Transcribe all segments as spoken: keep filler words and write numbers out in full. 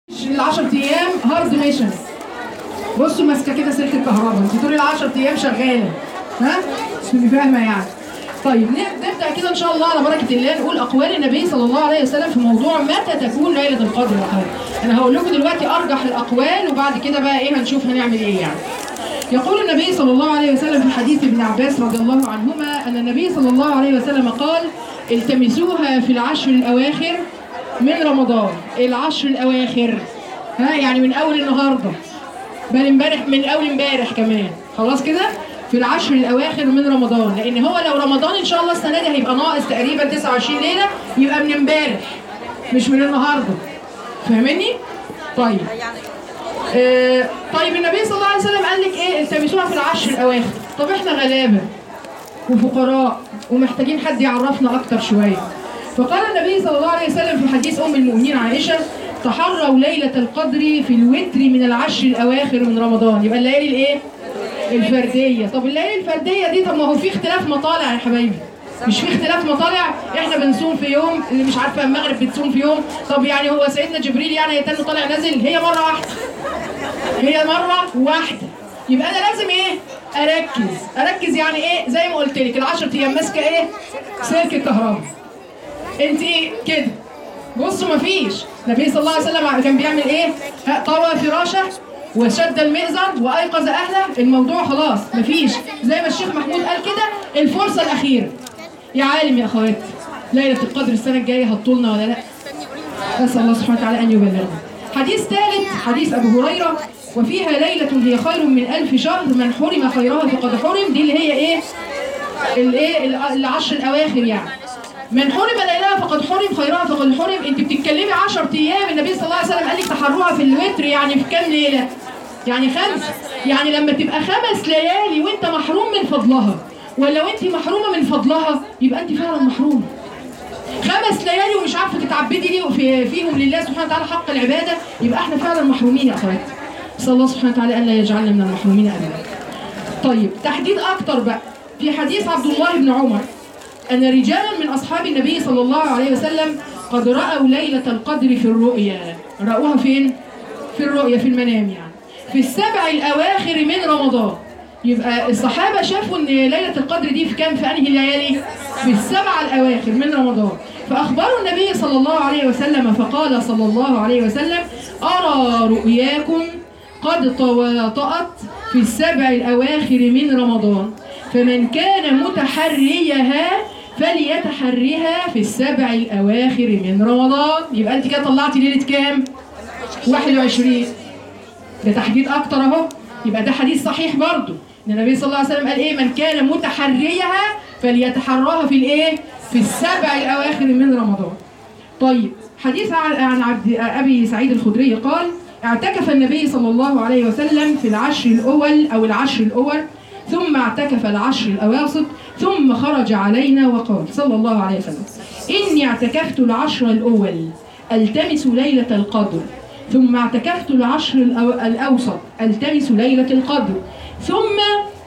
ال عشرة ايام هارد ميشن. بصوا ماسكه كده سلك الكهرباء، انت طول ال عشرة ايام شغاله. ها؟ تبقي فاهمه يعني. طيب نبدا كده ان شاء الله على بركه الله نقول اقوال النبي صلى الله عليه وسلم في موضوع متى تكون ليله القدر يا اخوان. انا هقول لكم دلوقتي ارجح الاقوال وبعد كده بقى ايه هنشوف هنعمل ايه يعني. يقول النبي صلى الله عليه وسلم في حديث ابن عباس رضي الله عنهما ان النبي صلى الله عليه وسلم قال: التمسوها في العشر الاواخر من رمضان. العشر الاواخر ها يعني من اول النهارده، بل امبارح، من اول امبارح كمان، خلاص كده في العشر الاواخر من رمضان، لان هو لو رمضان ان شاء الله السنه دي هيبقى ناقص تقريبا تسعة وعشرين ليله، يبقى من امبارح مش من النهارده. فاهمني؟ طيب آه طيب النبي صلى الله عليه وسلم قال لك ايه؟ التمسوها في العشر الاواخر. طب احنا غلابه وفقراء ومحتاجين حد يعرفنا اكتر شويه. فقال النبي صلى الله عليه وسلم في حديث ام المؤمنين عائشه: تحروا ليله القدر في الوتر من العشر الاواخر من رمضان. يبقى الليالي الايه؟ الفرديه. طب الليالي الفرديه دي، طب ما هو في اختلاف مطالع يا حبايبي، مش في اختلاف مطالع؟ احنا بنصوم في يوم، اللي مش عارفه المغرب بتصوم في يوم. طب يعني هو سيدنا جبريل يعني يتنه طالع نازل؟ هي مره واحده، هي مره واحده. يبقى انا لازم ايه؟ اركز اركز يعني ايه؟ زي ما قلت لك العشر ايام ماسكه ايه؟ سلك الكهرباء. انت ايه كده؟ بصوا مفيش. النبي صلى الله عليه وسلم كان بيعمل ايه؟ طوى فراشه وشد المئزر وايقظ اهله. الموضوع خلاص مفيش، زي ما الشيخ محمود قال كده، الفرصه الاخيره. يا عالم يا اخواتي، ليله القدر السنه الجايه هتطولنا ولا لا؟ اسال الله سبحانه وتعالى ان يبلغنا. حديث ثالث حديث ابو هريره: وفيها ليله هي خير من ألف شهر، من حرم خيرها فقد حرم. دي اللي هي ايه؟ الايه؟ العشر الاواخر يعني. من حرم ليلها فقد حرم، خيرها فقد حرم. انت بتتكلمي عشرة ايام، النبي صلى الله عليه وسلم قال لك تحروها في الوتر، يعني في كام ليله؟ يعني خمس. يعني لما تبقى خمس ليالي وانت محروم من فضلها، ولو انت محرومه من فضلها يبقى انت فعلا محرومه. خمس ليالي ومش عارفه تتعبدي ليه في فيهم لله سبحانه وتعالى حق العباده، يبقى احنا فعلا محرومين يا اخواتي. نسال الله سبحانه وتعالى الا يجعلنا من المحرومين ابدا. طيب تحديد اكتر بقى في حديث عبد الله بن عمر ان رجالا من اصحاب النبي صلى الله عليه وسلم قد راوا ليله القدر في الرؤيا. راوها فين؟ في الرؤيا، في المنام يعني، في السبع الاواخر من رمضان. يبقى الصحابه شافوا ان ليله القدر دي في كام؟ في انهي ليالي؟ في السبع الاواخر من رمضان. فاخبروا النبي صلى الله عليه وسلم فقال صلى الله عليه وسلم: ارى رؤياكم قد تواطأت في السبع الاواخر من رمضان، فمن كان متحريها فليتحريها في السبع الاواخر من رمضان. يبقى انت كده طلعتي ليله كام؟ واحد وعشرين. ده تحديد اكتر اهو. يبقى ده حديث صحيح برضو، ان النبي صلى الله عليه وسلم قال ايه؟ من كان متحريها فليتحراها في الايه؟ في السبع الاواخر من رمضان. طيب حديث عن عبد ابي سعيد الخدري قال: اعتكف النبي صلى الله عليه وسلم في العشر الاول او العشر الاول، ثم اعتكف العشر الاواسط، ثم خرج علينا وقال صلى الله عليه وسلم: اني اعتكفت العشر الاول التمس ليله القدر، ثم اعتكفت العشر الأوسط التمس ليلة القدر، ثم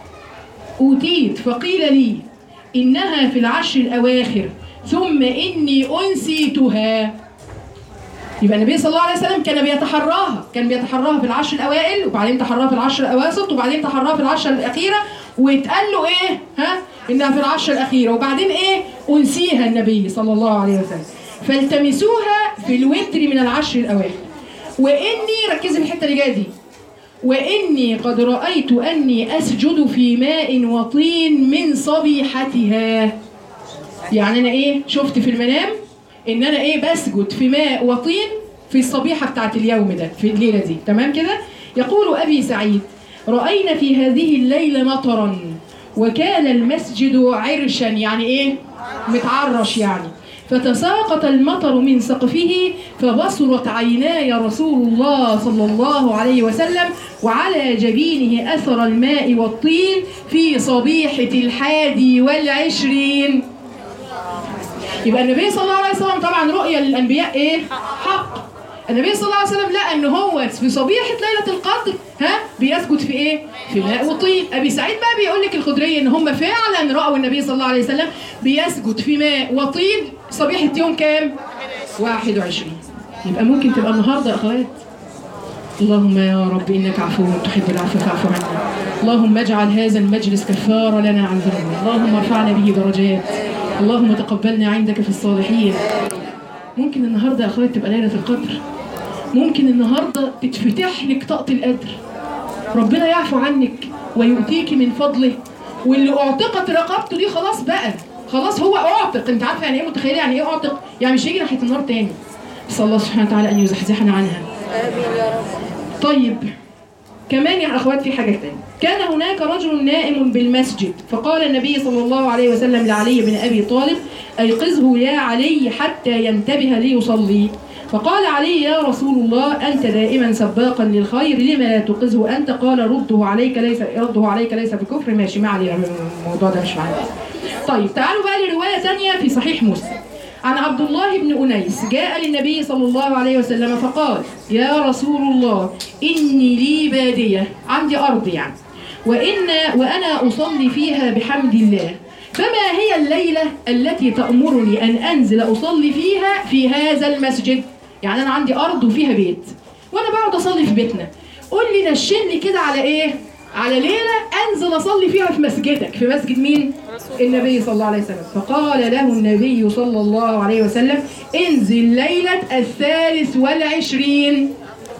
أوتيت فقيل لي إنها في العشر الأواخر، ثم إني أنسيتها. يبقى النبي صلى الله عليه وسلم كان بيتحراها، كان بيتحراها في العشر الأوائل، وبعدين تحراها في العشر الأواسط، وبعدين تحراها في العشر الأخيرة، واتقال له إيه؟ ها؟ إنها في العشر الأخيرة، وبعدين إيه؟ أنسيها النبي صلى الله عليه وسلم. فالتمسوها في الوتر من العشر الأواخر. وإني، ركزي في الحتة اللي جاية دي، وإني قد رأيت أني أسجد في ماء وطين من صبيحتها. يعني أنا إيه؟ شفت في المنام إن أنا إيه؟ بسجد في ماء وطين في الصبيحة بتاعت اليوم ده، في الليلة دي، تمام كده؟ يقول أبي سعيد: رأينا في هذه الليلة مطرا وكان المسجد عرشا، يعني إيه؟ متعرش يعني. فتساقط المطر من سقفه فبصرت عيناي رسول الله صلى الله عليه وسلم وعلى جبينه أثر الماء والطين في صبيحة الحادي والعشرين. يبقى النبي صلى الله عليه وسلم طبعا رؤيا للأنبياء إيه؟ حق. النبي صلى الله عليه وسلم لقى ان هو في صبيحه ليله القدر ها بيسجد في ايه؟ في ماء وطين. ابي سعيد بقى بيقول لك الخدري ان هم فعلا راوا النبي صلى الله عليه وسلم بيسجد في ماء وطين صبيحه يوم كام؟ واحد وعشرين. يبقى ممكن تبقى النهارده يا اخوات. اللهم يا رب انك عفو تحب العفو فاعف عنا. اللهم اجعل هذا المجلس كفاره لنا عن ذنوبنا، اللهم ارفعنا به درجات، اللهم تقبلنا عندك في الصالحين. ممكن النهارده يا اخوات تبقى ليله القدر، ممكن النهارده تتفتح لك طاقه القدر، ربنا يعفو عنك ويؤتيك من فضله، واللي اعتقت رقبته دي خلاص بقى، خلاص هو اعتق. انت عارفه يعني ايه؟ متخيله يعني ايه اعتق؟ يعني مش هيجي ناحيه النار تاني. نسال الله سبحانه وتعالى ان يزحزحنا عنها. امين يا رب. طيب كمان يا اخوات في حاجه ثانيه، كان هناك رجل نائم بالمسجد، فقال النبي صلى الله عليه وسلم لعلي بن ابي طالب: ايقظه يا علي حتى ينتبه ليصلي. فقال علي: يا رسول الله انت دائما سباقا للخير، لما لا توقظه انت؟ قال: رده عليك ليس رده عليك ليس بكفر. ماشي، ما علينا الموضوع ده، مش معانا. طيب تعالوا بقى لروايه ثانيه في صحيح مسلم عن عبد الله بن أنيس، جاء للنبي صلى الله عليه وسلم فقال: يا رسول الله إني لي بادية، عندي أرض يعني، وإن وأنا أصلي فيها بحمد الله، فما هي الليلة التي تأمرني أن أنزل أصلي فيها في هذا المسجد؟ يعني أنا عندي أرض وفيها بيت وأنا بقعد أصلي في بيتنا، قول لي نشني كده على إيه؟ على ليلة أنزل أصلي فيها في مسجدك. في مسجد مين؟ النبي صلى الله عليه وسلم. فقال له النبي صلى الله عليه وسلم: انزل ليلة الثالث والعشرين.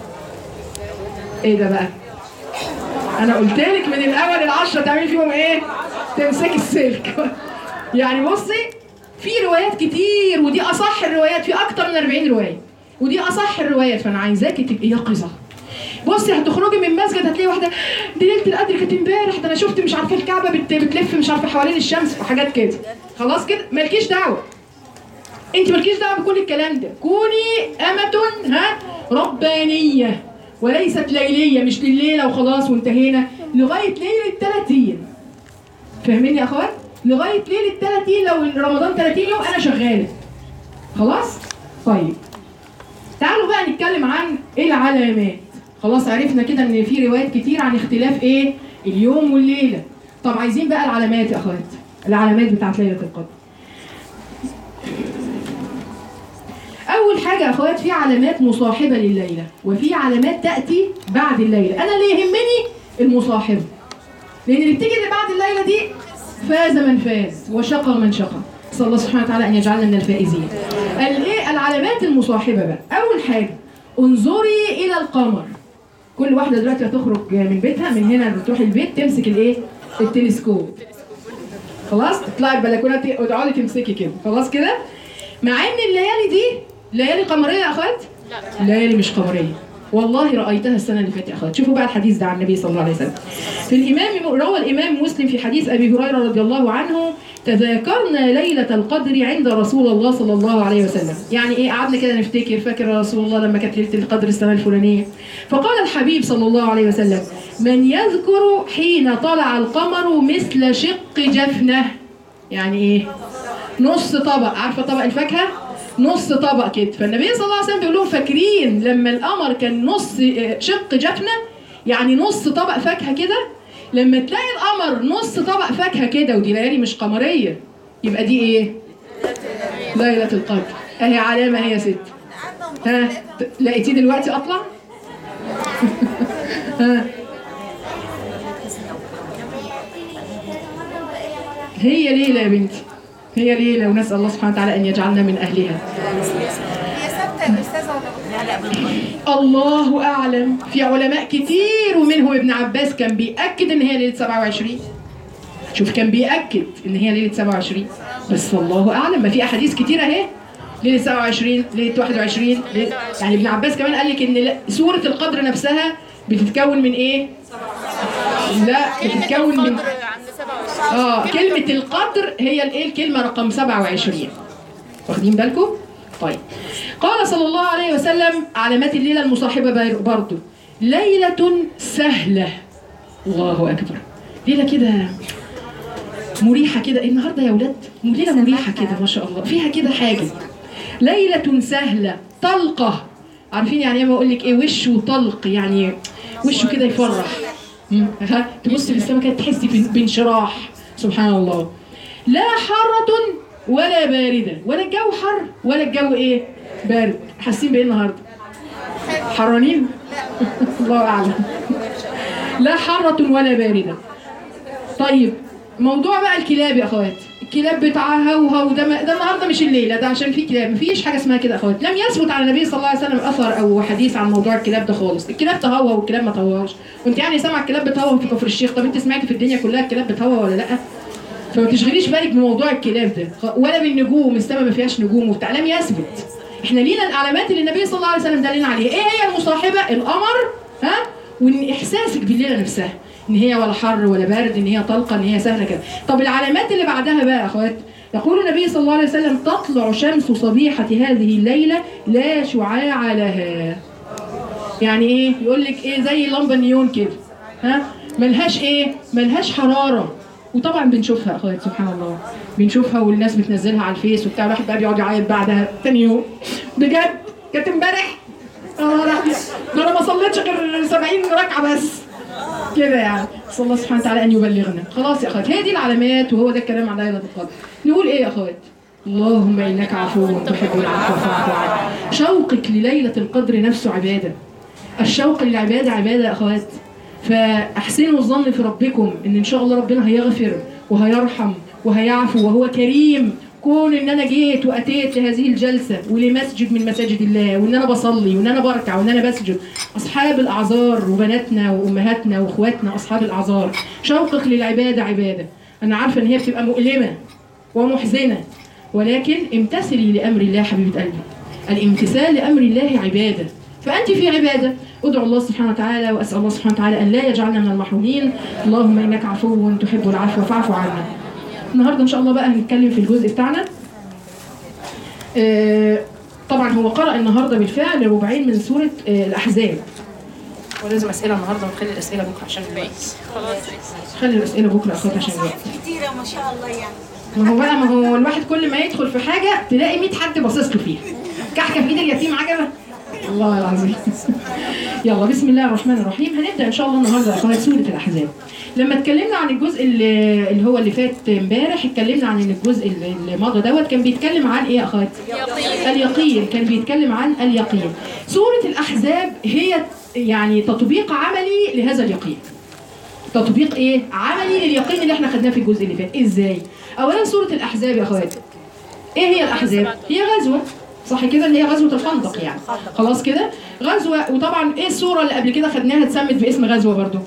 ايه ده بقى؟ انا قلت لك من الاول العشرة تعملي فيهم ايه؟ تمسكي السلك. يعني بصي، في روايات كتير ودي اصح الروايات، في اكتر من أربعين رواية ودي اصح الروايات، فانا عايزاكي تبقي يقظة. بصي هتخرجي من مسجد هتلاقي واحده: دي ليله القدر كانت امبارح، ده انا شفت مش عارفه الكعبه بت... بتلف مش عارفه حوالين الشمس وحاجات كده. خلاص كده مالكيش دعوه، انت مالكيش دعوه بكل الكلام ده. كوني امه ها ربانيه وليست ليليه، مش لليله وخلاص وانتهينا، لغايه ليله ثلاثين. فاهمين يا اخوات؟ لغايه ليله ثلاثين، لو رمضان ثلاثين يوم انا شغاله. خلاص؟ طيب تعالوا بقى نتكلم عن العلامات. خلاص عرفنا كده ان في روايات كتير عن اختلاف ايه؟ اليوم والليله. طب عايزين بقى العلامات يا اخوات، العلامات بتاعت ليله القدر. اول حاجه يا اخوات، في علامات مصاحبه لليله وفي علامات تاتي بعد الليله. انا اللي يهمني المصاحبه، لان اللي بتيجي اللي بعد الليله دي فاز من فاز وشقى من شقى. نسال الله سبحانه وتعالى ان يجعلنا من الفائزين. الايه؟ العلامات المصاحبه بقى. اول حاجه انظري الى القمر. كل واحده دلوقتي هتخرج من بيتها، من هنا بتروح البيت تمسك الايه؟ التلسكوب. خلاص؟ تطلعي البلكونه وتقعدي تمسكي كده. خلاص كده؟ مع ان الليالي دي ليالي قمريه يا اخوات؟ لا، ليالي مش قمريه. والله رايتها السنه اللي فاتت يا اخوات. شوفوا بقى الحديث ده عن النبي صلى الله عليه وسلم. في الامام روى الامام مسلم في حديث ابي هريره رضي الله عنه: تذاكرنا ليله القدر عند رسول الله صلى الله عليه وسلم. يعني ايه؟ قعدنا كده نفتكر، فاكر يا رسول الله لما كانت ليله القدر السنه الفلانيه؟ فقال الحبيب صلى الله عليه وسلم: من يذكر حين طلع القمر مثل شق جفنه. يعني ايه؟ نص طبق. عارفه طبق الفاكهه؟ نص طبق كده. فالنبي صلى الله عليه وسلم بيقول لهم: فاكرين لما القمر كان نص شق جفنه، يعني نص طبق فاكهه كده؟ لما تلاقي القمر نص طبق فاكهه كده ودي ليالي مش قمريه، يبقى دي ايه؟ ليله القدر. اهي علامه هي يا ست. ها لقيتيه دلوقتي اطلع؟ ها هي ليله يا بنتي، هي ليله، ونسال الله سبحانه وتعالى ان يجعلنا من اهلها. هي ثابته الاستاذه ولا الله اعلم. في علماء كتير ومنهم ابن عباس كان بيأكد ان هي ليله سبعة وعشرين. شوف كان بيأكد ان هي ليله سبعة وعشرين، بس الله اعلم. ما في احاديث كتير اهي، ليله سبعة وعشرين، ليله واحد وعشرين، ليلة... يعني ابن عباس كمان قال لك ان سوره القدر نفسها بتتكون من ايه؟ لا بتتكون من اه كلمه القدر هي الايه؟ الكلمه رقم سبعة وعشرين. واخدين بالكم؟ طيب قال صلى الله عليه وسلم: علامات الليله المصاحبه برضو: ليله سهله. الله اكبر. ليله كده مريحه كده. النهارده يا ولاد ليله مريحه كده ما شاء الله، فيها كده حاجه. ليله سهله طلقه. عارفين يعني ايه؟ بقول لك ايه؟ وشه طلق، يعني وشه كده يفرح. ها تبصي في السماء كده تحسي بانشراح. سبحان الله. لا حاره ولا بارده، ولا الجو حر ولا الجو ايه؟ بارد. حاسين بايه النهارده؟ حرانين؟ الله اعلم. لا حارة ولا باردة. طيب موضوع بقى الكلاب يا اخوات، الكلاب بتاعها وهو ده ده النهارده مش الليله، ده عشان في كلاب، مفيش حاجه اسمها كده يا اخوات، لم يثبت على النبي صلى الله عليه وسلم اثر او حديث عن موضوع الكلاب ده خالص، الكلاب تهوى والكلاب ما تهوهاش، وانت يعني سامع الكلاب بتهوى في كفر الشيخ، طب انت سمعتي في الدنيا كلها الكلاب بتهوى ولا لا؟ فما تشغليش بالك بموضوع الكلاب ده، ولا بالنجوم، السماء ما فيهاش نجوم وبتاع، لم يثبت. احنا لينا العلامات اللي النبي صلى الله عليه وسلم دلنا عليها، ايه هي المصاحبه؟ القمر، ها؟ وان احساسك بالليله نفسها ان هي ولا حر ولا بارد، ان هي طلقه، ان هي سهله كده. طب العلامات اللي بعدها بقى يا اخوات، يقول النبي صلى الله عليه وسلم تطلع شمس صبيحه هذه الليله لا شعاع لها. يعني ايه؟ يقول لك ايه؟ زي اللمبه النيون كده، ها؟ ملهاش ايه؟ ملهاش حراره. وطبعا بنشوفها يا اخوات سبحان الله، بنشوفها والناس بتنزلها على الفيس وبتاع، الواحد بقى بيقعد يعيط بعدها ثاني يوم. بجد كانت امبارح اه ده انا ما صليتش غير سبعين ركعه بس كده يعني، صلى الله سبحانه وتعالى ان يبلغنا. خلاص يا اخوات، هي دي العلامات وهو ده الكلام عن ليله القدر. نقول ايه يا اخوات؟ اللهم انك عفو تحب العفو فاعف عنا. شوقك لليله القدر نفسه عباده. الشوق للعباده عباده يا اخوات. فاحسنوا الظن في ربكم ان ان شاء الله ربنا هيغفر وهيرحم وهيعفو وهو كريم. كون ان انا جيت واتيت لهذه الجلسه ولمسجد من مساجد الله، وان انا بصلي وان انا بركع وان انا بسجد، اصحاب الاعذار وبناتنا وامهاتنا واخواتنا اصحاب الاعذار، شوقك للعباده عباده. انا عارفه ان هي بتبقى مؤلمه ومحزنه، ولكن امتثلي لامر الله حبيبه قلبي. الامتثال لامر الله عباده، فانت في عباده. ادعو الله سبحانه وتعالى واسال الله سبحانه وتعالى ان لا يجعلنا من المحرومين. اللهم انك عفو تحب العفو فاعف عنا. النهارده ان شاء الله بقى هنتكلم في الجزء بتاعنا. آه طبعا هو قرأ النهارده بالفعل ربعين من سوره آه الاحزاب. ولازم اسئله النهارده ونخلي الاسئله بكره عشان الوقت. خلاص خلي الاسئله بكره اخوات عشان الوقت. كتيره ما شاء الله يعني. ما هو بقى ما هو الواحد كل ما يدخل في حاجه تلاقي مية حد باصص له فيها. كحكه في ايد اليتيم عجبه. الله العظيم. يلا بسم الله الرحمن الرحيم. هنبدا ان شاء الله النهارده اخوات سوره الاحزاب. لما اتكلمنا عن الجزء اللي, اللي هو اللي فات امبارح، اتكلمنا عن ان الجزء اللي مضى دوت كان بيتكلم عن ايه يا اخوات؟ اليقين. اليقين كان بيتكلم عن اليقين. سوره الاحزاب هي يعني تطبيق عملي لهذا اليقين. تطبيق ايه؟ عملي لليقين اللي احنا خدناه في الجزء اللي فات. ازاي؟ اولا سوره الاحزاب يا اخوات ايه هي الاحزاب؟ هي غزوه، صح كده؟ اللي هي غزوه الخندق يعني. خلاص كده؟ غزوه. وطبعا ايه السوره اللي قبل كده خدناها اتسمت باسم غزوه برضو؟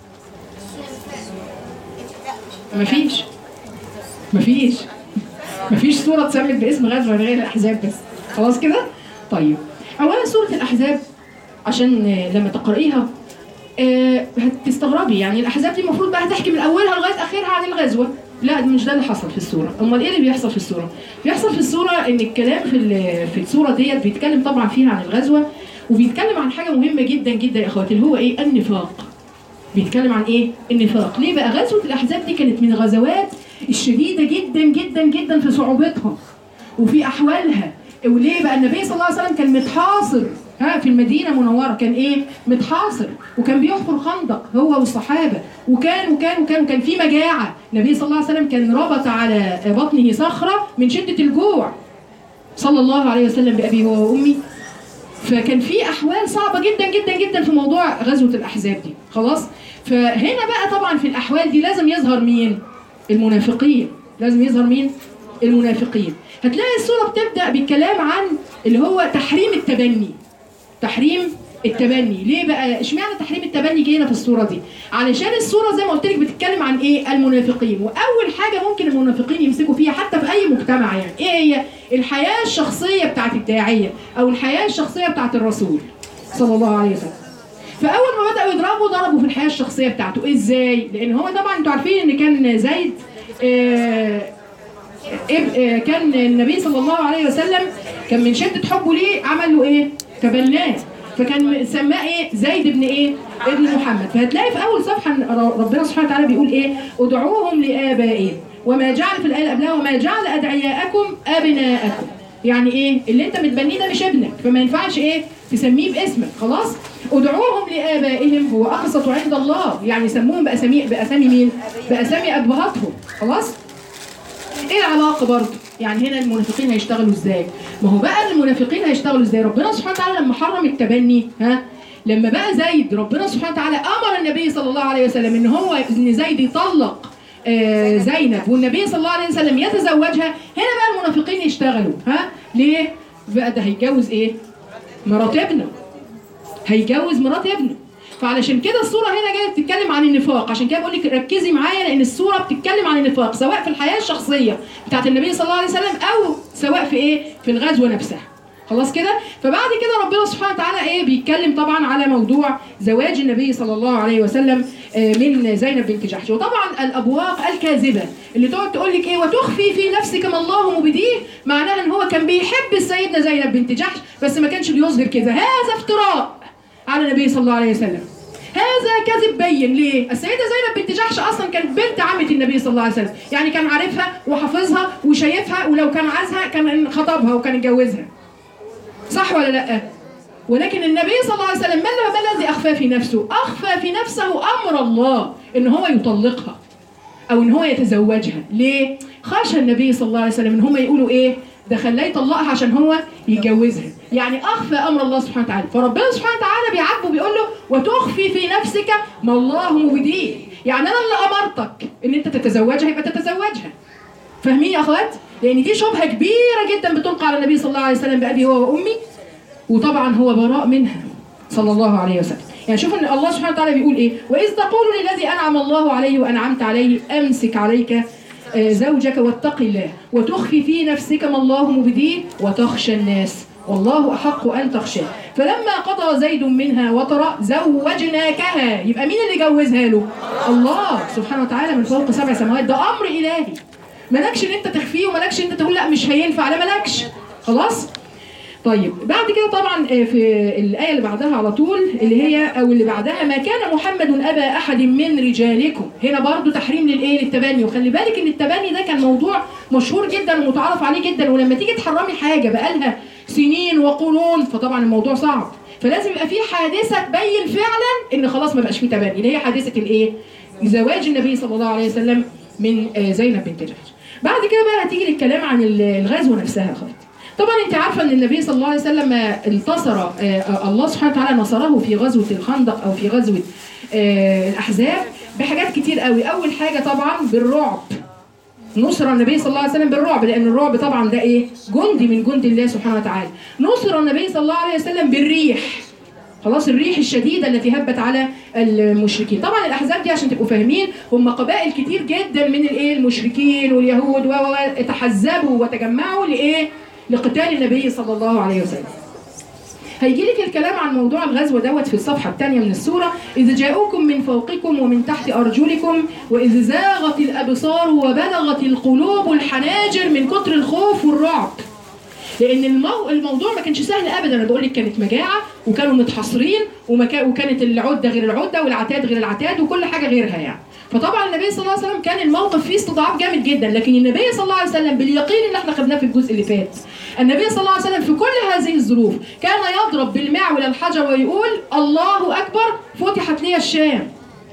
مفيش مفيش مفيش سوره اتسمت باسم غزوه غير الاحزاب بس. خلاص كده؟ طيب اولا سوره الاحزاب عشان لما تقرايها أه هتستغربي، يعني الاحزاب دي المفروض بقى هتحكي من اولها لغايه اخرها عن الغزوه. لا مش ده اللي حصل في السوره. امال ايه اللي بيحصل في السوره؟ بيحصل في السوره ان الكلام في في السوره ديت بيتكلم طبعا فيها عن الغزوه، وبيتكلم عن حاجه مهمه جدا جدا يا اخواتي اللي هو ايه؟ النفاق. بيتكلم عن ايه؟ النفاق. ليه بقى؟ غزوه الاحزاب دي كانت من الغزوات الشديده جدا جدا جدا في صعوبتها وفي احوالها. وليه بقى؟ النبي صلى الله عليه وسلم كان متحاصر ها في المدينه المنوره، كان ايه؟ متحاصر، وكان بيحفر خندق هو والصحابه، وكان وكان وكان وكان في مجاعه. النبي صلى الله عليه وسلم كان ربط على بطنه صخره من شده الجوع صلى الله عليه وسلم بابي هو وامي. فكان في احوال صعبه جدا جدا جدا في موضوع غزوه الاحزاب دي. خلاص؟ فهنا بقى طبعا في الاحوال دي لازم يظهر مين؟ المنافقين. لازم يظهر مين؟ المنافقين. هتلاقي السوره بتبدا بالكلام عن اللي هو تحريم التبني. تحريم التبني. ليه بقى؟ اشمعنى تحريم التبني جه هنا في السوره دي؟ علشان السوره زي ما قلت لك بتتكلم عن ايه؟ المنافقين. واول حاجه ممكن المنافقين يمسكوا فيها حتى في اي مجتمع يعني ايه هي؟ الحياه الشخصيه بتاعت الداعيه او الحياه الشخصيه بتاعت الرسول صلى الله عليه وسلم. فاول ما بداوا يضربوا ضربوا في الحياه الشخصيه بتاعته. ازاي؟ لان هو طبعا انتوا عارفين ان كان زيد آه آه كان النبي صلى الله عليه وسلم كان من شده حبه ليه عمل له ايه؟ تبناه. فكان سماه ايه؟ زيد بن ايه؟ ابن محمد. فهتلاقي في اول صفحه ربنا سبحانه وتعالى بيقول ايه؟ ادعوهم لآبائهم وما جعل في الايه اللي قبلها وما جعل ادعياءكم ابناءكم. يعني ايه؟ اللي انت متبنيه ده مش ابنك، فما ينفعش ايه؟ تسميه باسمك. خلاص؟ ادعوهم لآبائهم هو اقسط عند الله، يعني سموهم باسامي باسامي مين؟ باسامي ابهاتهم. خلاص؟ ايه العلاقه برضه؟ يعني هنا المنافقين هيشتغلوا ازاي؟ ما هو بقى المنافقين هيشتغلوا ازاي؟ ربنا سبحانه وتعالى لما حرم التبني، ها؟ لما بقى زيد ربنا سبحانه وتعالى امر النبي صلى الله عليه وسلم ان هو ان زيد يطلق آه زينب، والنبي صلى الله عليه وسلم يتزوجها. هنا بقى المنافقين يشتغلوا، ها؟ ليه؟ بقى ده هيتجوز ايه؟ مرات ابنه. هيجوز مرات ابنه. فعلشان كده الصوره هنا جايه بتتكلم عن النفاق، عشان كده بقول لك ركزي معايا لان الصوره بتتكلم عن النفاق سواء في الحياه الشخصيه بتاعت النبي صلى الله عليه وسلم او سواء في ايه؟ في الغزوه نفسها. خلاص كده؟ فبعد كده ربنا سبحانه وتعالى ايه؟ بيتكلم طبعا على موضوع زواج النبي صلى الله عليه وسلم من زينب بنت جحش، وطبعا الابواق الكاذبه اللي تقعد تقول لك ايه؟ وتخفي في نفسك ما الله مبديه، معناها ان هو كان بيحب السيدة زينب بنت جحش بس ما كانش بيظهر كده. هذا افتراء على النبي صلى الله عليه وسلم. هذا كذب بين. ليه؟ السيدة زينب بنت جحش اصلا كانت بنت عمة النبي صلى الله عليه وسلم، يعني كان عارفها وحافظها وشايفها، ولو كان عايزها كان خطبها وكان اتجوزها. صح ولا لا؟ ولكن النبي صلى الله عليه وسلم ما الذي اخفى في نفسه؟ اخفى في نفسه امر الله ان هو يطلقها او ان هو يتزوجها. ليه؟ خشى النبي صلى الله عليه وسلم ان هم يقولوا ايه؟ ده خلاه يطلقها عشان هو يتجوزها، يعني اخفى امر الله سبحانه وتعالى. فربنا سبحانه وتعالى بيعاتبه بيقول له وتخفي في نفسك ما الله مبديه، يعني انا اللي امرتك ان انت تتزوجها يبقى تتزوجها. فاهمين يا اخوات؟ لان دي شبهه كبيره جدا بتلقى على النبي صلى الله عليه وسلم بابي هو وامي، وطبعا هو براء منها صلى الله عليه وسلم. يعني شوفوا ان الله سبحانه وتعالى بيقول ايه؟ واذ تقول للذي انعم الله عليه وانعمت عليه امسك عليك زوجك واتق الله وتخفي في نفسك ما الله مبديه وتخشى الناس والله احق ان تخشاه فلما قضى زيد منها وطرا زوجناكها. يبقى مين اللي جوزها له؟ الله سبحانه وتعالى من فوق سبع سماوات. ده امر الهي، مالكش ان انت تخفيه ومالكش ان انت تقول لا مش هينفع، لا مالكش. خلاص؟ طيب بعد كده طبعا في الآية اللي بعدها على طول اللي هي أو اللي بعدها ما كان محمد أبا أحد من رجالكم. هنا برضو تحريم للإيه؟ للتبني. وخلي بالك إن التبني ده كان موضوع مشهور جدا ومتعارف عليه جدا، ولما تيجي تحرمي حاجة بقالها سنين وقرون فطبعا الموضوع صعب، فلازم يبقى في حادثة تبين فعلا إن خلاص ما بقاش في تبني، اللي هي حادثة الإيه؟ زواج النبي صلى الله عليه وسلم من زينب بنت جحش. بعد كده بقى هتيجي الكلام عن الغزوة نفسها. خلاص طبعا انت عارفه ان النبي صلى الله عليه وسلم انتصر، الله سبحانه وتعالى نصره في غزوه الخندق او في غزوه الاحزاب بحاجات كتير قوي. اول حاجه طبعا بالرعب، نصر النبي صلى الله عليه وسلم بالرعب، لان الرعب طبعا ده ايه؟ جندي من جند الله سبحانه وتعالى. نصر النبي صلى الله عليه وسلم بالريح، خلاص الريح الشديده التي هبت على المشركين. طبعا الاحزاب دي عشان تبقوا فاهمين هم قبائل كتير جدا من الايه؟ المشركين واليهود وتحزبوا وتجمعوا لايه؟ لقتال النبي صلى الله عليه وسلم. هيجي لك الكلام عن موضوع الغزوة دوت في الصفحة الثانية من السورة. إذ جاءوكم من فوقكم ومن تحت أرجلكم وإذ زاغت الأبصار وبلغت القلوب الحناجر من كتر الخوف والرعب. لأن المو... الموضوع ما كانش سهل أبدا. أنا بقول لك كانت مجاعة وكانوا متحصرين ومكا... وكانت العدة غير العدة والعتاد غير العتاد وكل حاجة غيرها يعني. فطبعا النبي صلى الله عليه وسلم كان الموقف فيه استضعاف جامد جدا، لكن النبي صلى الله عليه وسلم باليقين اللي احنا خدناه في الجزء اللي فات، النبي صلى الله عليه وسلم في كل هذه الظروف كان يضرب بالمعول الحجر ويقول الله اكبر فتحت لي الشام،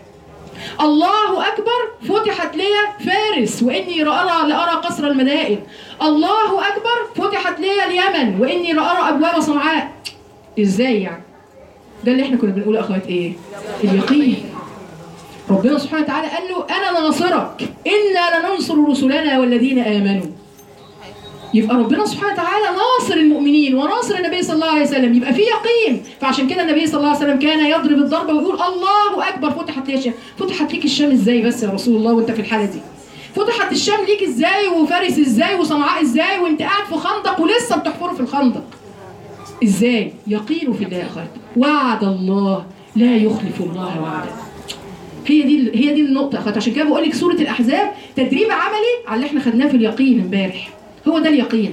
الله اكبر فتحت لي فارس واني لارى لارى قصر المدائن، الله اكبر فتحت لي اليمن واني لارى ابواب صنعاء. ازاي يعني؟ ده اللي احنا كنا بنقوله اخوات ايه؟ اليقين. ربنا سبحانه وتعالى قال له انا ناصرك انا لننصر رسلنا والذين امنوا. يبقى ربنا سبحانه وتعالى ناصر المؤمنين وناصر النبي صلى الله عليه وسلم، يبقى في يقين. فعشان كده النبي صلى الله عليه وسلم كان يضرب الضربه ويقول الله اكبر فتحت لي الشام. فتحت ليك الشام ازاي بس يا رسول الله وانت في الحاله دي؟ فتحت الشام ليك ازاي وفارس ازاي وصنعاء ازاي وانت قاعد في خندق ولسه بتحفروا في الخندق؟ ازاي؟ يقين في الله يا اخوات. وعد الله لا يخلف الله وعده. هي دي هي دي النقطة أخوات. عشان كده بقول لك سورة الأحزاب تدريب عملي على اللي احنا خدناه في اليقين امبارح. هو ده اليقين.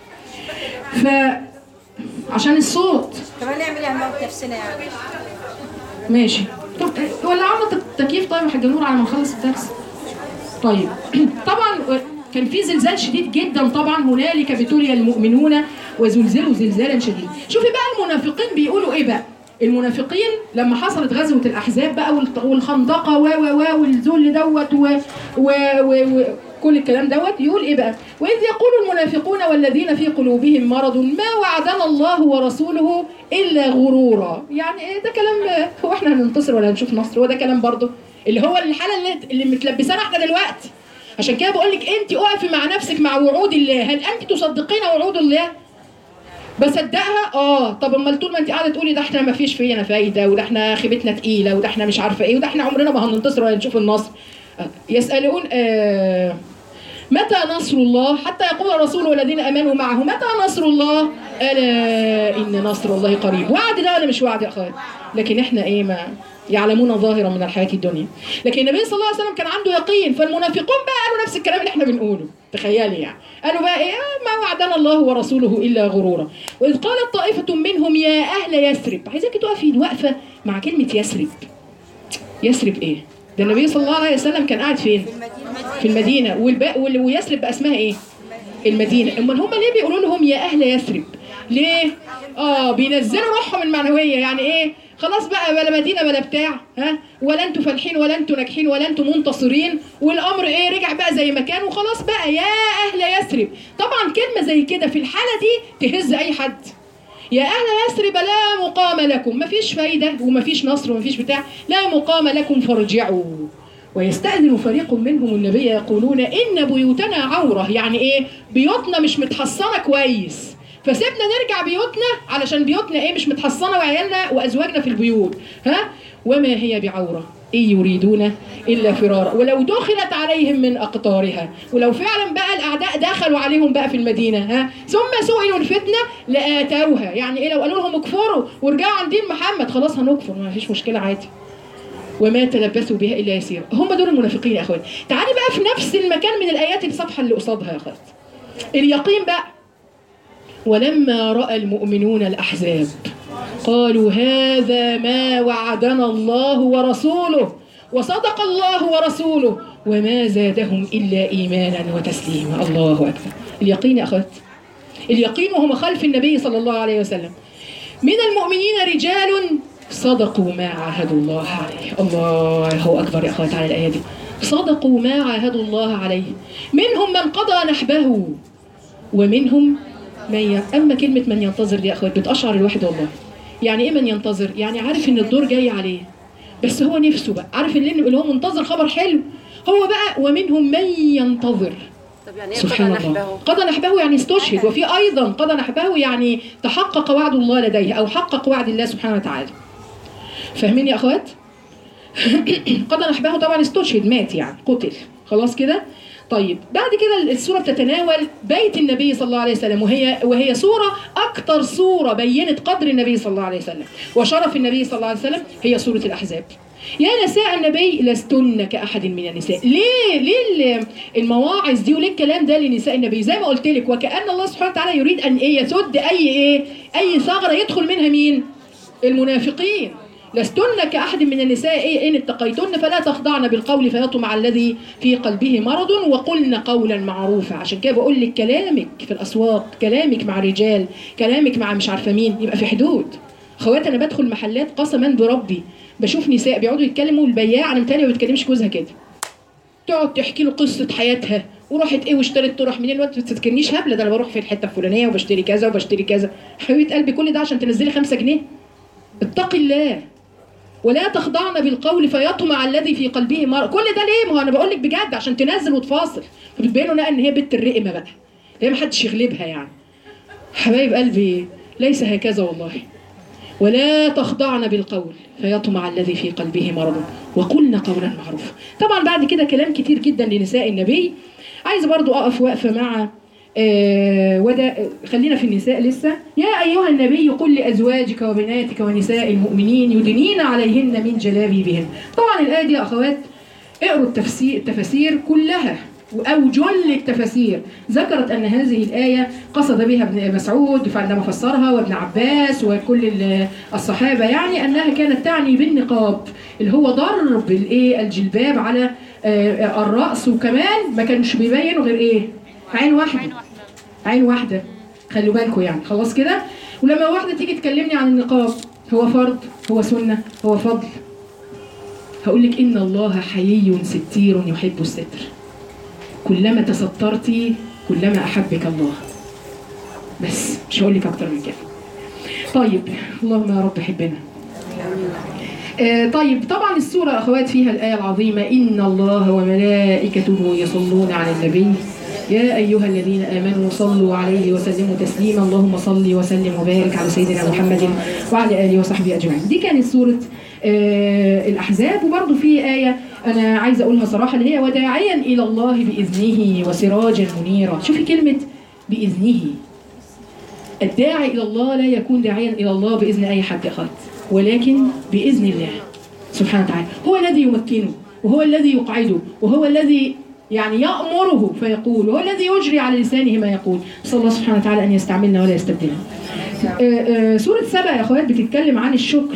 ف عشان الصوت كمان نعمل يعني موقف نفسنا يعني. ماشي. طب ولا عملت التكييف طيب يا حاجة نور على ما نخلص الدرس. طيب طبعا كان في زلزال شديد جدا طبعا. هنالك ابتلي المؤمنون وزلزلوا زلزالا شديدا. شوفي بقى المنافقين بيقولوا ايه بقى؟ المنافقين لما حصلت غزوه الاحزاب بقى والخندقه و و و والذل دوت و و كل الكلام دوت، يقول ايه بقى؟ واذ يقول المنافقون والذين في قلوبهم مرض ما وعدنا الله ورسوله الا غرورا. يعني ايه ده كلام؟ هو احنا هننتصر ولا هنشوف نصر؟ هو ده كلام برضه اللي هو الحاله اللي, اللي متلبسانا احنا دلوقتي. عشان كده بقول لك انت اقفي مع نفسك مع وعود الله. هل انت تصدقين وعود الله؟ بصدقها اه. طب امال طول ما انت قاعده تقولي ده احنا ما فيش فينا فايده، وده احنا خيبتنا تقيله، وده احنا مش عارفه ايه، وده احنا عمرنا ما هننتصر ولا نشوف النصر. آه. يسالون آه متى نصر الله؟ حتى يقول الرسول والذين امنوا معه متى نصر الله؟ الا ان نصر الله قريب. وعد ده ولا مش وعد يا اخوات؟ لكن احنا ايه؟ ما يعلمون ظاهرا من الحياه الدنيا. لكن النبي صلى الله عليه وسلم كان عنده يقين. فالمنافقون بقى قالوا نفس الكلام اللي احنا بنقوله. تخيلي يعني قالوا بقى ايه؟ ما وعدنا الله ورسوله الا غرورا. واذ قالت طائفه منهم يا اهل يثرب. عايزاكي تقفي واقفه مع كلمه يثرب. يثرب ايه؟ ده النبي صلى الله عليه وسلم كان قاعد فين؟ في المدينه. والباء ويثرب بقى اسمها ايه؟ المدينه. امال هم ليه بيقولوا لهم يا اهل يثرب؟ ليه؟ اه بينزلوا روحهم المعنويه. يعني ايه؟ خلاص بقى بلا مدينه بلا بتاع، ها؟ ولا انتوا فالحين ولا انتوا ناجحين ولا انتوا منتصرين، والامر ايه؟ رجع بقى زي ما كان وخلاص بقى. يا اهل يثرب. طبعا كلمه زي كده في الحاله دي تهز اي حد. يا اهل يثرب لا مقام لكم. مفيش فايده ومفيش نصر ومفيش بتاع. لا مقام لكم فارجعوا. ويستأذن فريق منهم النبي يقولون إن بيوتنا عورة. يعني إيه؟ بيوتنا مش متحصنة كويس، فسيبنا نرجع بيوتنا علشان بيوتنا إيه؟ مش متحصنة وعيالنا وأزواجنا في البيوت. ها؟ وما هي بعورة إن يريدون إلا فرارا ولو دخلت عليهم من أقطارها. ولو فعلا بقى الأعداء دخلوا عليهم بقى في المدينة، ها؟ ثم سئلوا الفتنة لآتوها. يعني إيه؟ لو قالوا لهم اكفروا وارجعوا عن دين محمد خلاص هنكفر، ما فيش مشكلة عادي. وما تلبثوا بها الا يسير. هم دول المنافقين يا اخوات. تعالي بقى في نفس المكان من الايات الصفحه اللي قصادها يا اخوات. اليقين بقى. ولما راى المؤمنون الاحزاب قالوا هذا ما وعدنا الله ورسوله وصدق الله ورسوله وما زادهم الا ايمانا وتسليما. الله اكبر. اليقين يا اخوات. اليقين وهم خلف النبي صلى الله عليه وسلم. من المؤمنين رجال صدقوا ما عاهدوا الله عليه. الله أكبر يا أخوات على الآية دي. صدقوا ما عاهدوا الله عليه. منهم من قضى نحبه ومنهم من ي... أما كلمة من ينتظر دي يا أخوات بتأشعر الواحد والله. يعني إيه من ينتظر؟ يعني عارف إن الدور جاي عليه بس هو نفسه بقى عارف اللي هو منتظر خبر حلو. هو بقى ومنهم من ينتظر. طب يعني سبحان قضى الله. نحبه؟ قضى نحبه يعني استشهد. وفي أيضا قضى نحبه يعني تحقق وعد الله لديه أو حقق وعد الله سبحانه وتعالى. فاهمين يا اخوات؟ قضى نحبه طبعا استشهد، مات يعني قتل خلاص كده. طيب بعد كده السوره بتتناول بيت النبي صلى الله عليه وسلم، وهي وهي سوره اكثر سوره بينت قدر النبي صلى الله عليه وسلم وشرف النبي صلى الله عليه وسلم هي سوره الاحزاب. يا نساء النبي لستن كاحد من النساء. ليه ليه المواعظ دي وليه الكلام ده لنساء النبي؟ زي ما قلت لك وكأن الله سبحانه وتعالى يريد ان ايه؟ يسد اي ايه؟ اي ثغره يدخل منها مين؟ المنافقين. لستن كأحد من النساء إيه إن اتقيتن فلا تخضعن بالقول فيطمع الذي في قلبه مرض وقلن قولا معروفا. عشان كده بقول لك كلامك في الأسواق، كلامك مع الرجال، كلامك مع مش عارفة مين يبقى في حدود. خوات أنا بدخل محلات قسما بربي بشوف نساء بيقعدوا يتكلموا البياع أنا متهيألي ما بتكلمش جوزها كده. تقعد تحكي له قصة حياتها وراحت ايه واشترت طرح منين. وانت ما تتذكرنيش هبله ده انا بروح في الحته الفلانيه وبشتري كذا وبشتري كذا. حبيبه قلبي كل ده عشان تنزلي خمسة جنيه؟ اتقي الله. ولا تخضعن بالقول فيطمع الذي في قلبه مرض. كل ده ليه؟ ما هو انا بقول لك بجد عشان تنزل وتفاصل. فبتبينوا لنا ان هي بنت الرقمه بقى. هي ما حدش يغلبها يعني. حبايب قلبي ليس هكذا والله. ولا تخضعن بالقول فيطمع الذي في قلبه مرض وقلن قولا معروفا. طبعا بعد كده كلام كتير جدا لنساء النبي. عايزه برضو اقف وقفه مع آه وده. خلينا في النساء لسه. يا ايها النبي قل لازواجك وبناتك ونساء المؤمنين يدنين عليهن من جلابيبهن. طبعا الايه دي يا اخوات اقروا التفسير التفاسير كلها أو جل التفاسير ذكرت أن هذه الآية قصد بها ابن مسعود فعندما فسرها وابن عباس وكل الصحابة يعني أنها كانت تعني بالنقاب اللي هو ضرب الإيه الجلباب على الرأس. وكمان ما كانش بيبينوا غير إيه؟ عين واحدة. عين واحدة خلوا بالكم يعني خلاص كده. ولما واحدة تيجي تكلمني عن النقاب هو فرض، هو سنة، هو فضل. هقول لك إن الله حيي ستير يحب الستر. كلما تسترتي كلما أحبك الله. بس مش هقول لك أكتر من كده. طيب اللهم يا رب حبنا. آه طيب طبعا السورة أخوات فيها الآية العظيمة إن الله وملائكته يصلون على النبي يا أيها الذين آمنوا صلوا عليه وسلموا تسليما اللهم صل وسلم وبارك على سيدنا محمد وعلى آله وصحبه أجمعين. دي كانت سورة آه الأحزاب. وبرضه في آية أنا عايزة أقولها صراحة اللي هي وداعيا إلى الله بإذنه وسراجا منيرا. شوفي كلمة بإذنه. الداعي إلى الله لا يكون داعيا إلى الله بإذن أي حد أخذ، ولكن بإذن الله سبحانه وتعالى. هو الذي يمكنه وهو الذي يقعده وهو الذي يعني يأمره فيقول وهو الذي يجري على لسانه ما يقول. صلى الله سبحانه وتعالى أن يستعملنا ولا يستبدلنا. آه آه سورة سبأ يا أخوات بتتكلم عن الشكر.